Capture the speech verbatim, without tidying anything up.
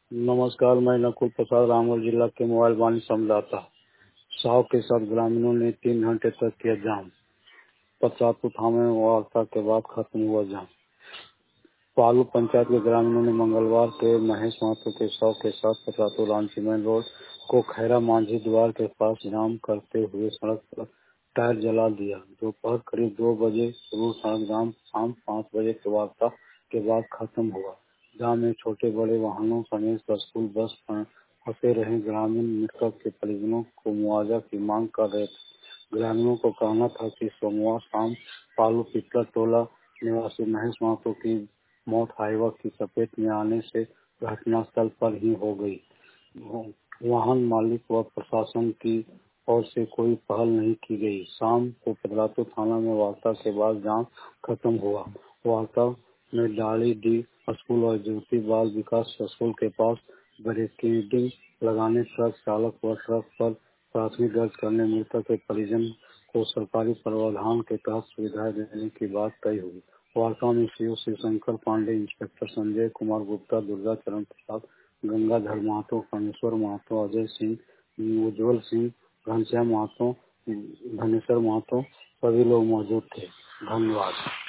नमस्कार, मैं नकुल प्रसाद रामगढ़ जिला के मोबाइल वाणी संवाददाता साहब के साथ ग्रामीणों ने तीन घंटे तक किया जाम। पचातू थाने में वार्ता के बाद खत्म हुआ जाम। पालू पंचायत के ग्रामीणों ने मंगलवार के महेश महतो के शव के साथ पचातू रांची मेन रोड को खैरा मांझी द्वार के पास जाम करते हुए सड़क पर टायर जला दिया। दोपहर करीब दो बजे शुरू सड़क जाम शाम पाँच बजे की वार्ता के बाद खत्म हुआ। जाम में छोटे बड़े वाहनों समेत स्कूल बस फंसे रहे। ग्रामीण मृतक के परिजनों को मुआवजा की मांग कर रहे थे। ग्रामीणों को कहना था कि सोमवार शाम पालू पिपला टोला निवासी महेश महतो की मौत हाईवा की चपेट में आने से घटनास्थल पर ही हो गई। वाहन मालिक व प्रशासन की ओर से कोई पहल नहीं की गई। शाम को पचातू थाना में वार्ता के बाद जांच खत्म हुआ। वार्ता में डाली डी स्कूल और ज्योति बाल विकास स्कूल के पास बैरिकेडिंग लगाने, ट्रक चालक व ट्रक पर प्राथमिक दर्ज करने, मृतक के परिजन को सरकारी प्रावधान के तहत सुविधाएं देने की बात तय हुई। वार्ता में सीओ शिवशंकर पांडे, इंस्पेक्टर संजय कुमार गुप्ता, दुर्गा चरण प्रसाद, गंगाधर महतो, कामेश्वर महतो, अजय सिंह, उज्जवल सिंह, घनश्याम महतो, धनेश्वर महतो सभी लोग मौजूद थे। धन्यवाद।